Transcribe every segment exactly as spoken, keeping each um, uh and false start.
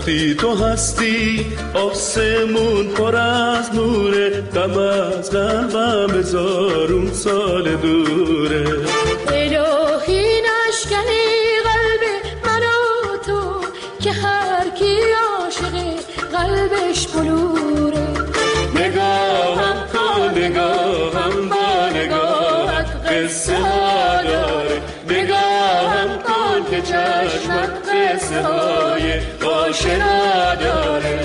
وقتی تو هستی آسمون پر از نوره، غم از قلبم هزارون سال دوره. الهی نشکنی قلب من و تو که هر کی عاشقه قلبش بلوره. نگاهم کن نگاهم با نگاهت قصه ها داره، نگاهم کن که چشمت قصه های آشنا داره.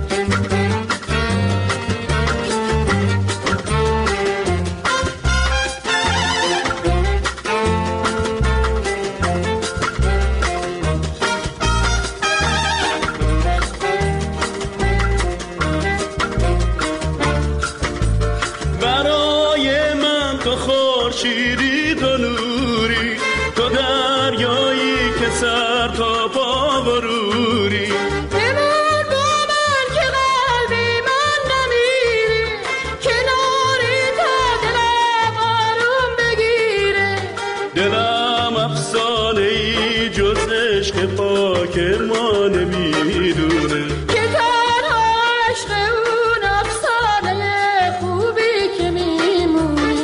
برای من تو خورشیدی، تو نوری، تو دریایی که سر تا پا بروری. بمون با من که قلبی من نمیره، کناری تا دلم آروم بگیره. دلم افسانه ای جز عشق پاک ما نمیدونه، که تنها عشق اون افسانه خوبی که میمونه.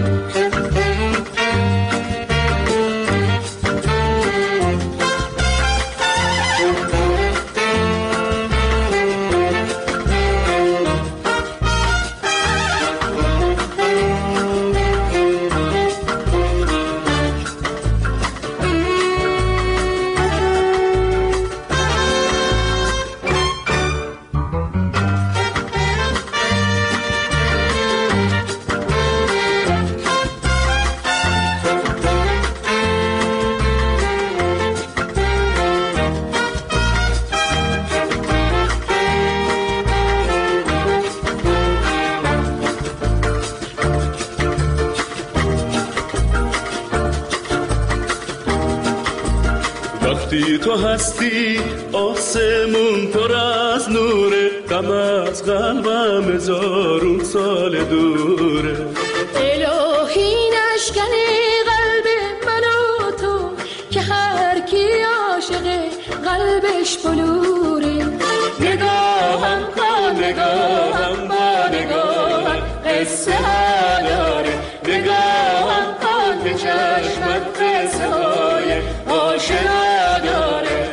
وقتی تو هستی آسمون پر از نوره، غم از قلبم هزارون سال دوره. الهی نشکنی قلب من و تو که هر کی عاشقه قلبش بلوره. نگاهم کن نگاهم با نگاهت قصه ها داره، نگاهم کن که چشمت قصه های آشنا داره.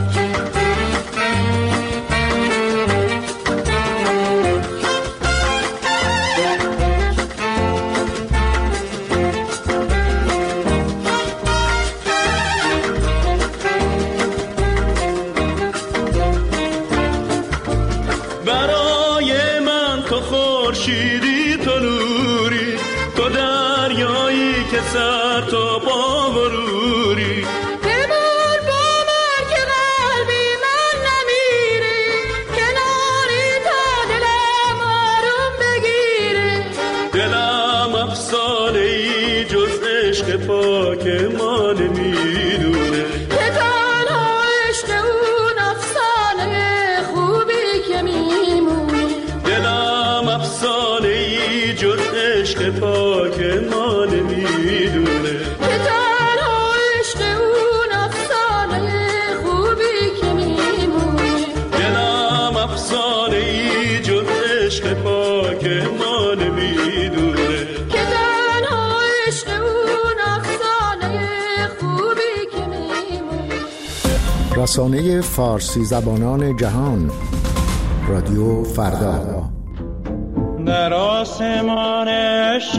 برای من تو خورشیدی، تو نوری، تو دریایی که سر تا پا بروری. بمون با من که قلبی من نمیره، کناری تا دلم آروم بگیره. دلم افسانه ای جز عشق پاک ما نمیدونه، که تنها عشق اون افسانه خوبی که میمونه. دلم افسانه ای جز عشق پاک ما نمیدونه، که تنها عشق اون افسانه خوبی که میمونه. دلم افسانه ای جز عشق پاک ما نمیدونه، که تنها عشق اون افسانه خوبی که میمونه. رسانه فارسی زبانان جهان، رادیو فردا. در آسمان عشق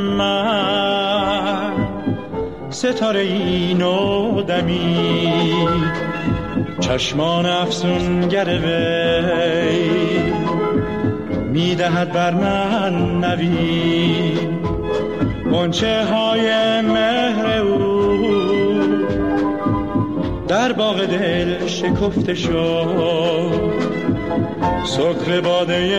من ستاره ای نو دمید، چشمان افسونگر وی میدهد بر من نوید. غنچه های مهر او در باغ دل شکفته شد، سکر باده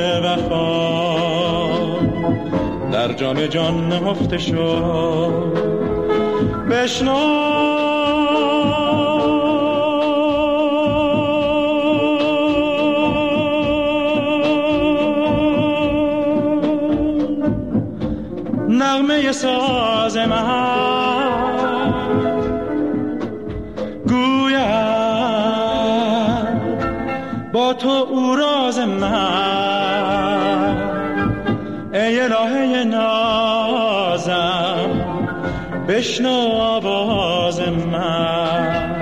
وفا در جام جان نهفته شد. بشنو نغمه ساز من، گویم با تو او راز من، ای الهه نازم بشنو آواز من.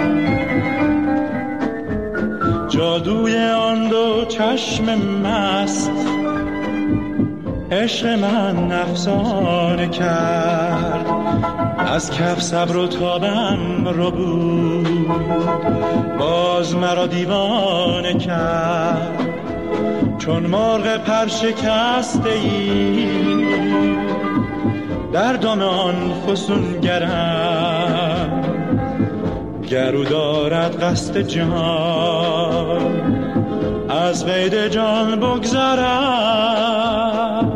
جادوی آن دو چشم مست عشق من افسانه کرد، از کف صبر و تابم رو بود، باز مرا دیوانه کرد. چون مرغ پر شکسته ای در دام آن فسونگرم، گرو دارد قصد جان از قید جان بگذرم.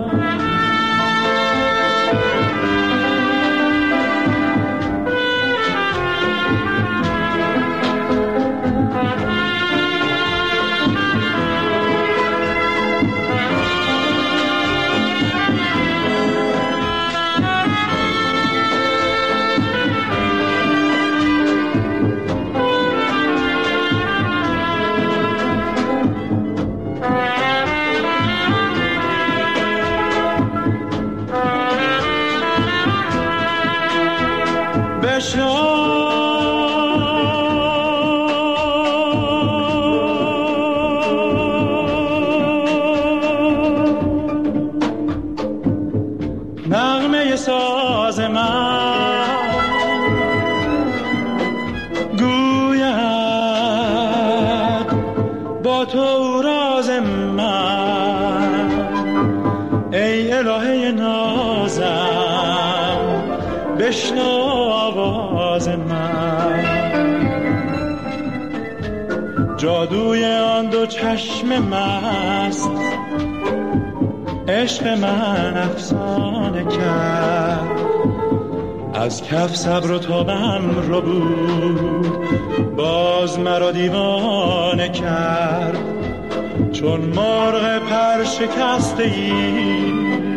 نغمه ساز من گوید با تو راز من، ای الهه نازم بشنو آواز من. جادوی آن دو چشم مست عشق من افسانه کرد، از کف صبر و تابم رو بود، باز مرا دیوانه کرد. چون مرغ پر شکسته ای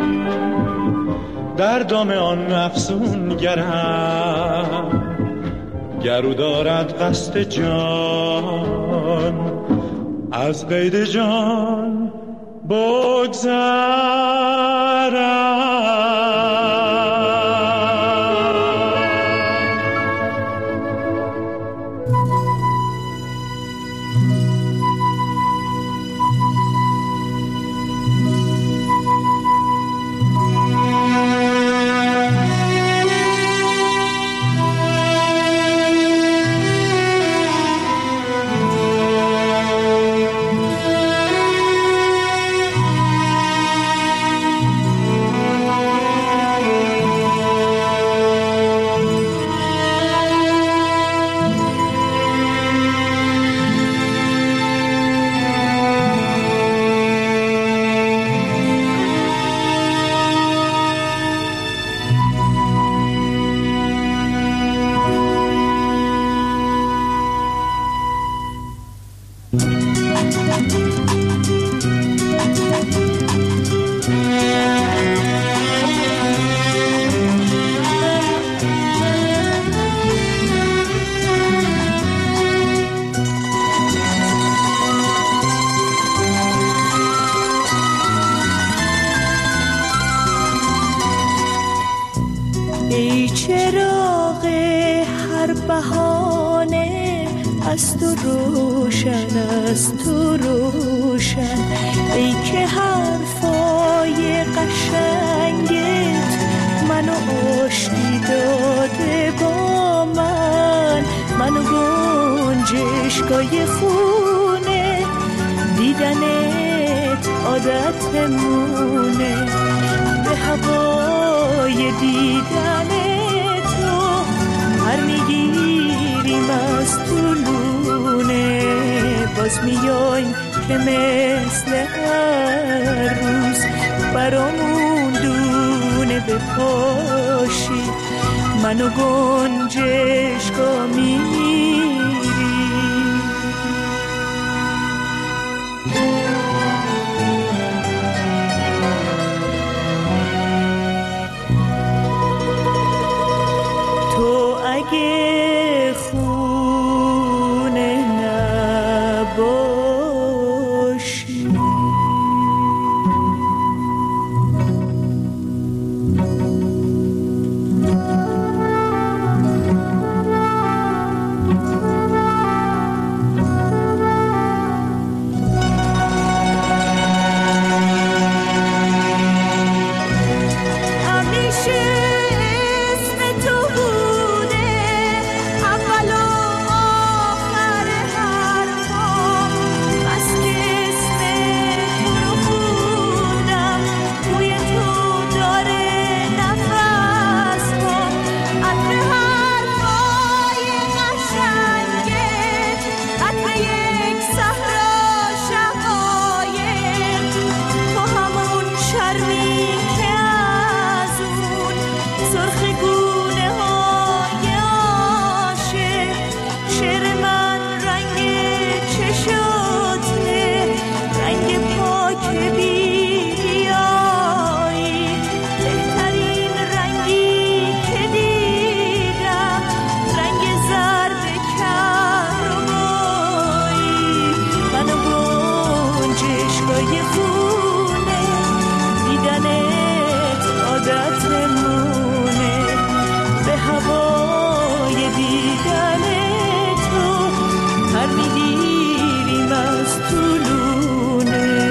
در دام آن افسونگرم، گرو دارد قصد جان از قید جان بگذرم. ای چراغ هر بهانه از تو روشن، از تو روشن، ای که حرفای قشنگت منو آشتی داده با من، منو گنجشگاه خونه دیدنت عادتمونه، به هوای دیدن تو هر میگیریم از طولونه، باز میایم که مثل هر روز برامون دونه بپاشی، منو گنجشگاه میری. اگه خونه نباشی هوای دیدن تو پر میگیریم از طولونه.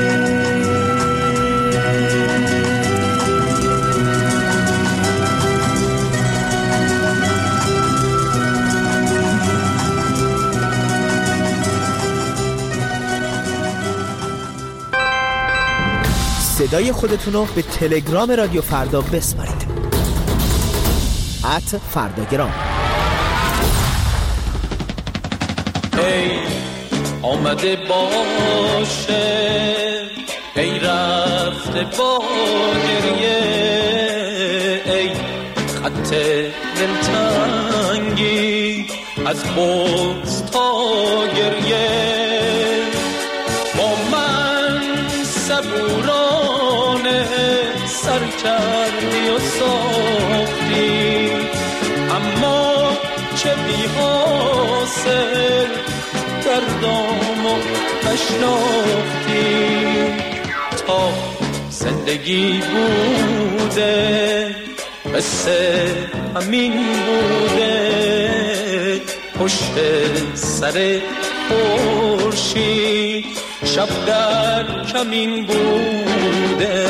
صدای خودتون رو به تلگرام رادیو فردا بسپارید. ات فرداگرام. ای آمده باشه، ای رفته با گریه، ای خط دلتنگی از بغض تا گریه، با من صبورانه سر کردی و ساختی، اما چه بی حاصل دردامو نشناختی. تا زندگی بوده قصه همین بوده، پشت سر خورشید شب در کمین بوده.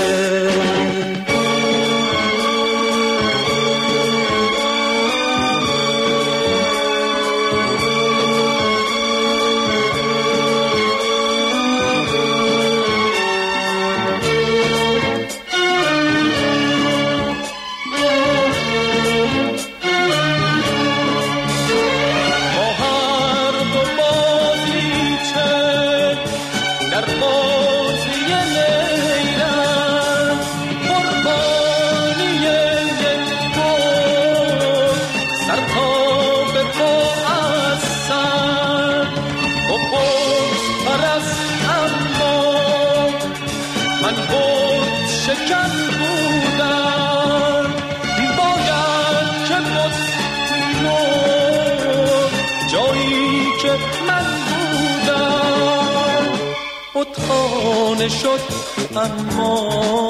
خانه شد اما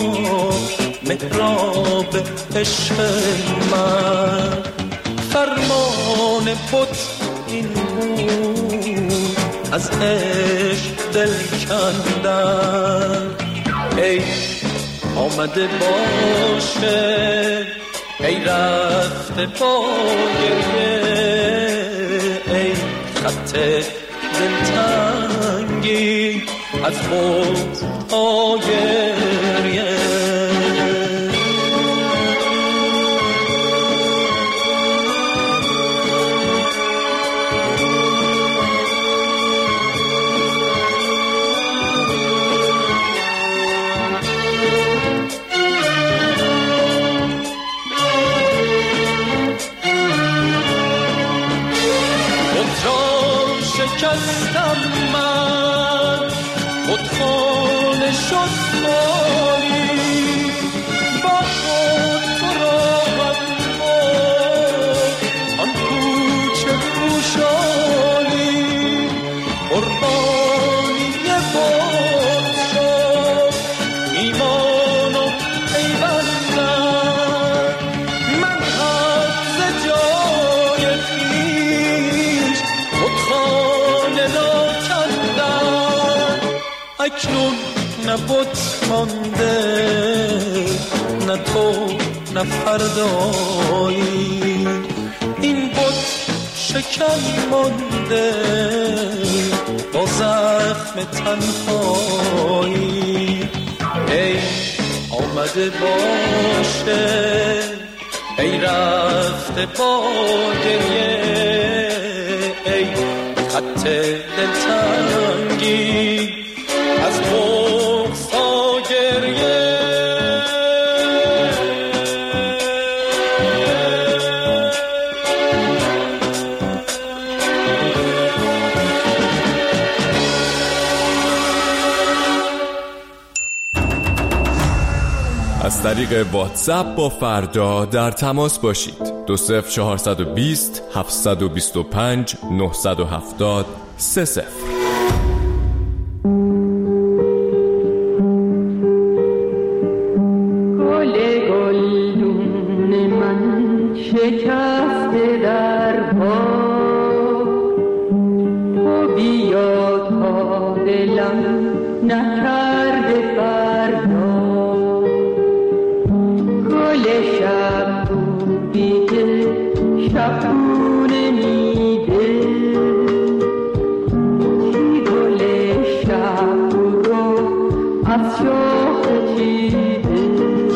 محراب عشق من، فرمان بت این بود از عشق دل کندن. ای آمده باشه، ای رفته با گریه، ای خط دلتنگی از بغض تا گریه. شکستم من، خودخانه شد خالی، با خود تو راحت بود آن کوچه خوشحالی، قربانی بود شد ایمان و پیوندم. من از جای خویش خودخانه را کندم، اکنون نه بت مانده، نه تو نه فردایی، این بت شکن مانده با زخم تنهایی. ای آمده باشه، ای رفته با گریه، ای خط دلتنگی از بغض تا گریه. از طریق واتساپ با فردا در تماس باشید. دو صفر چهارصد و بیست هفتصد و بیست و پنج نهصد و هفتاد سه صفر. گل گلدون من شکسته در پا تو بیا تا دلم نکرده فردا گل شب بودی که شبونه میده چی گل شب رو از شاخ چیده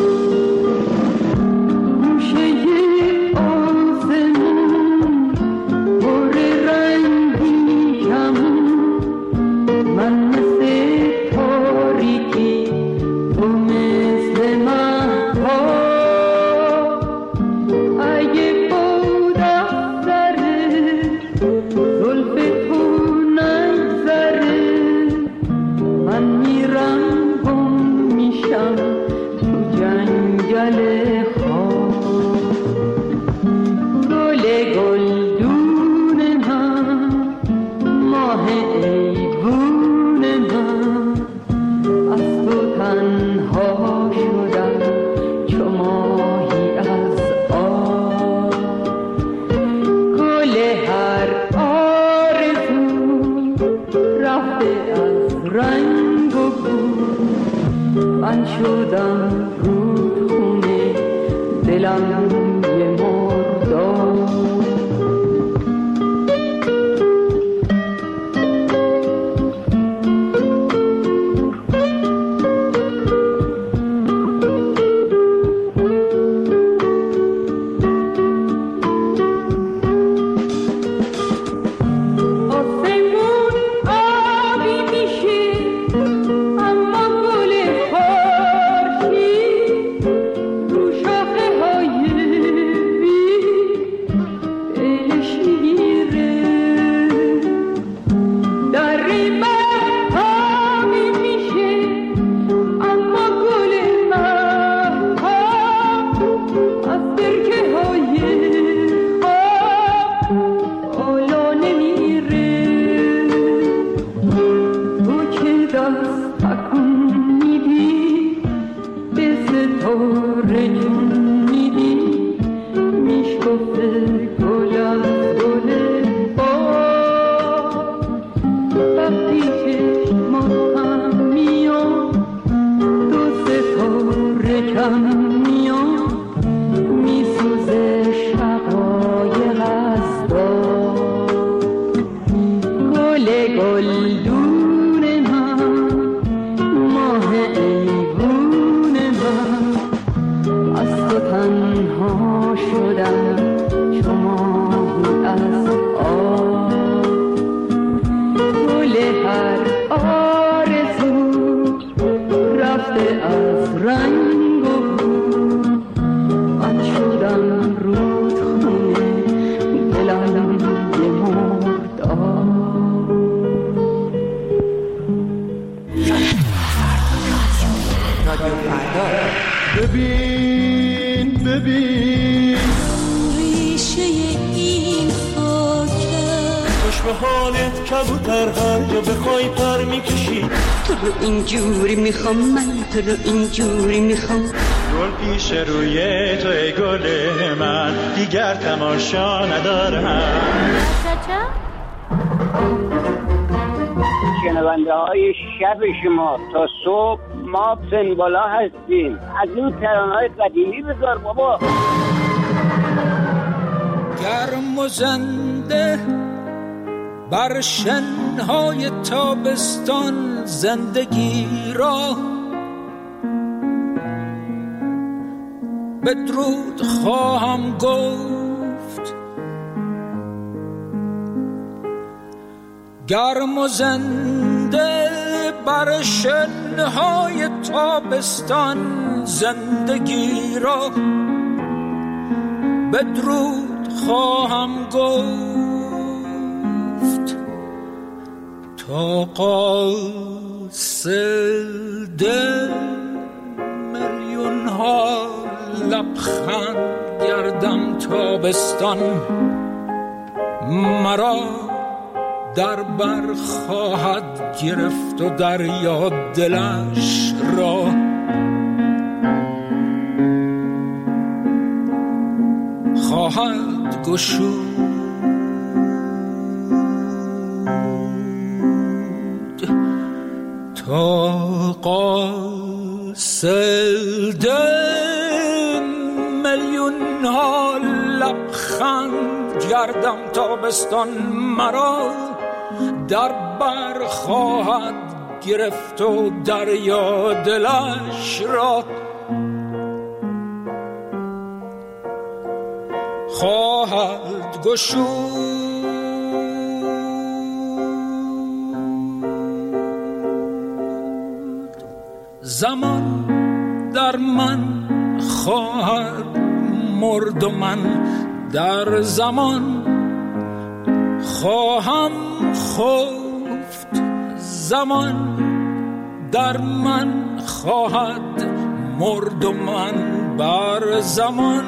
ببین ببین ریشه این خاکه خوش به حالت کبوتر هر جا بخوای پر میکشی تو رو اینجوری میخوام من تو رو اینجوری میخوام گل پیش روی تو ای گل من دیگر تماشا ندارم شنونده های شب شما تا صبح ما پنبالا هستیم از این ترانه‌های قدیمی بذار بابا گرم و زنده بر شنهای تابستان زندگی را بدرود خواهم گفت گرم و زنده بر شنهای تابستان زندگی را بدرود خواهم گفت تا قاصد میلیون ها لبخند گردم تابستان مرا در بر خواهد گرفت و دریا دلش را خواهد گشود. تا قاصد میلیون ها لبخند گردم تابستان مرا در بر خواهد گرفت و دریا دلش را خواهد گشود. زمان در من خواهد مرد و من در زمان خواهم خفت. زمان در من خواهد مرد و من بر زمان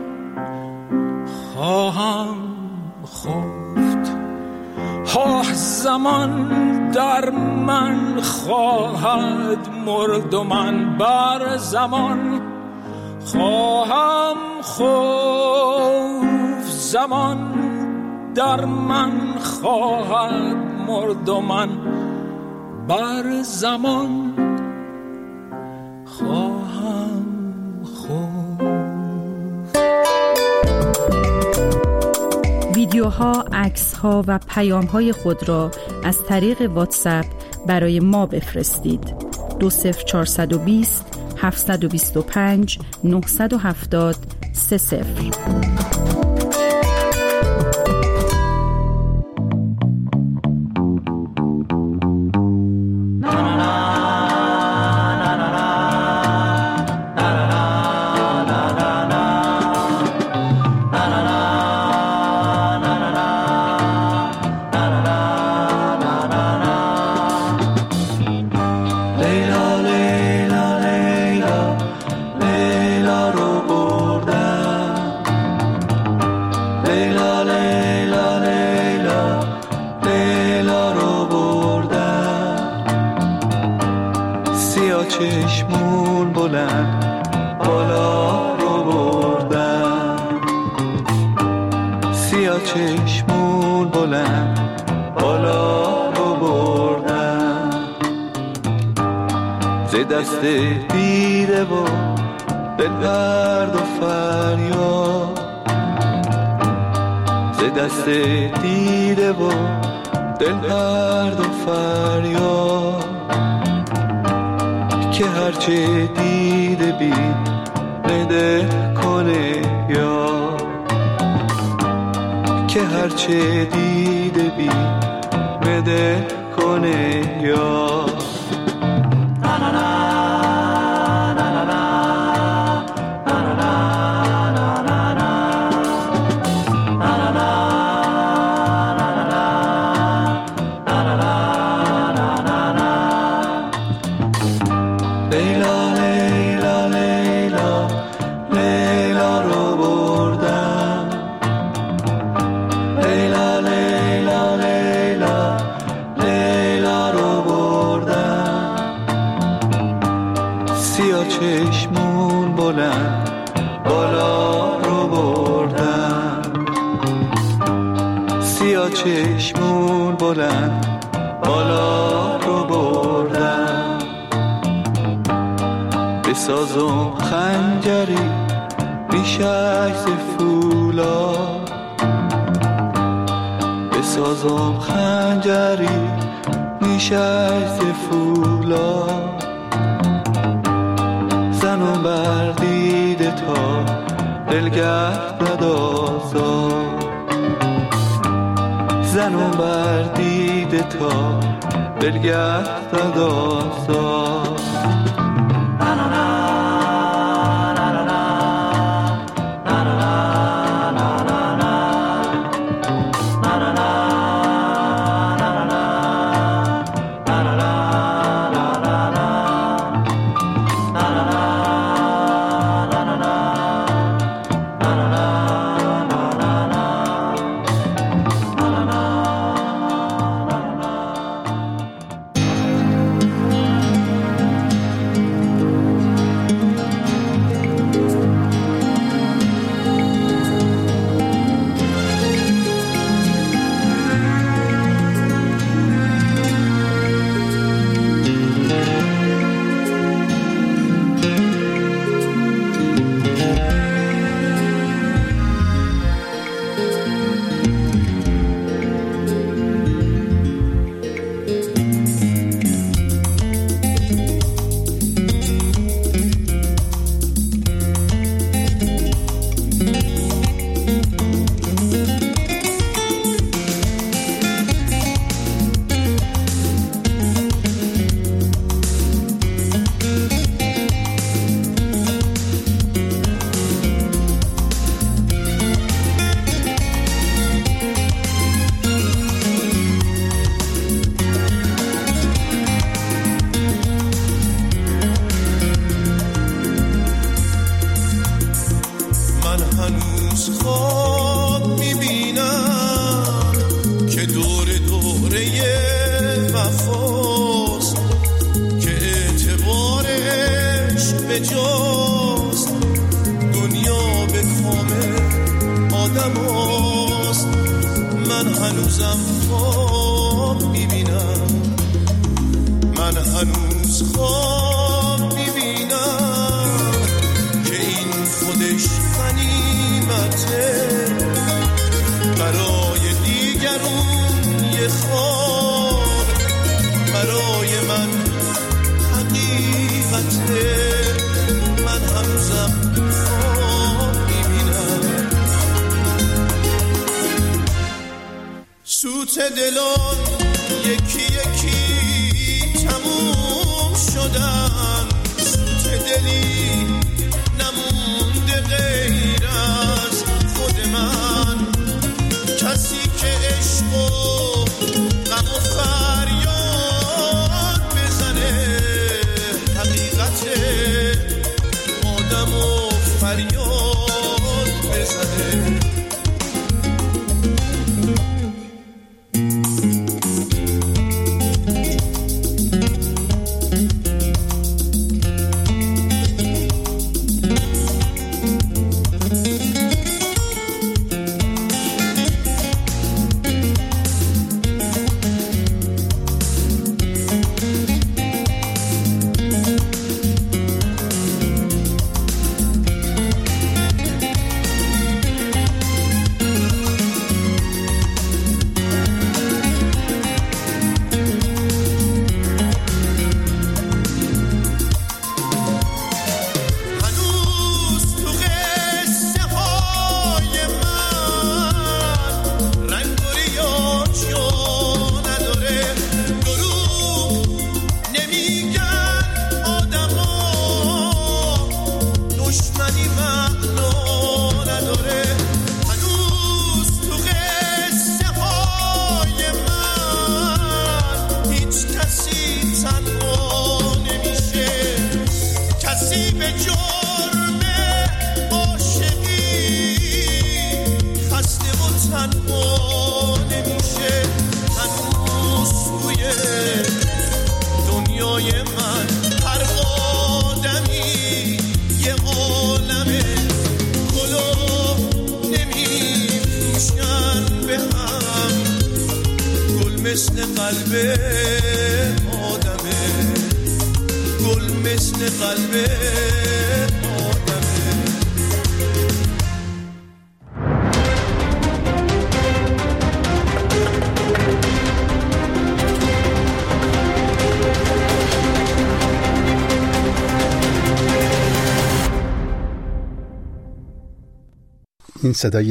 خواهم خفت. ها زمان در من خواهد مرد و من بر زمان خواهم خفت. زمان در من خواهد مرد و من بر زمان خواهم خفت. ویدیوها، عکس‌ها و پیام‌های خود را از طریق واتساپ برای ما بفرستید. دو صفر چهارصد و بیست هفتصد و بیست و پنج نهصد و هفتاد سه صفر. چشمون بلند بالا رو بردن، سیاه چشمون بلند بالا رو بردن، ز دست دیده و دل درد و فریاد، ز دست دیده و دل درد و فریاد، که هرچه دیده بید بده کنه یا، که هرچه دیده بید بده کنه یا. چشمون بلند بالا رو بردن، سیاه چشمون بلند بالا رو بردن، بسازم خنجری ریشک ز فولا، بسازم خنجری ریشک ز فولا، زنم بر دیده تا دلگرد ندازد، زنم بر دیده تا دلگرد ندازد. هنوز خواب میبینم که دور دوره وفاست، که اعتبارش به جاست، دنیا به کامل آدم هاست. من هنوزم خواب میبینم، من هنوز خواب میبینم که این خودش غنیمته، برای دیگرون یه خواب، برای من حقیقته. من هنوزم خواب میبینم. سوت دلان یکی یکی تموم شدن، سوت دلی نمونده غیر از خود من، کسی که عشق و غم و فریاد بزنه، حقیقت آدم و فریاد بزنه. مثل قلب آدمه، گل مثل قلب آدمه. این صدای